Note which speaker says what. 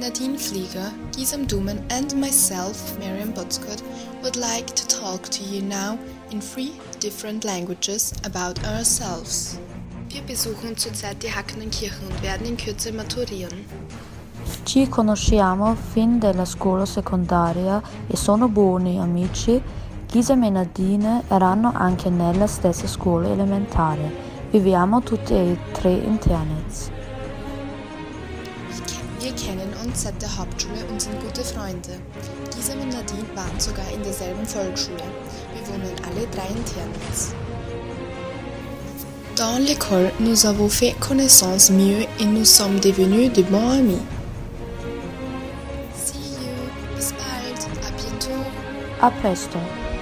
Speaker 1: Nadine Flieger, Gisem Duman and myself, Miriam Butzkott, would like to talk to you now in 3 different languages about ourselves. Wir besuchen zurzeit die Hackenenkirchen und werden in Kürze maturieren.
Speaker 2: Ci conosciamo fin dalla scuola secondaria e sono buoni amici. Gisem e Nadine erano anche nella stessa scuola elementare. Viviamo tutti e 3 in Ternitz.
Speaker 1: Wir kennen uns seit der Hauptschule und sind gute Freunde. Gisem und Nadine waren sogar in derselben Volksschule. Wir wohnen alle 3 in Ternitz. Dans l'école, nous avons fait connaissance mieux et nous sommes devenus de bons amis. See you, bis bald, à bientôt.
Speaker 2: A presto!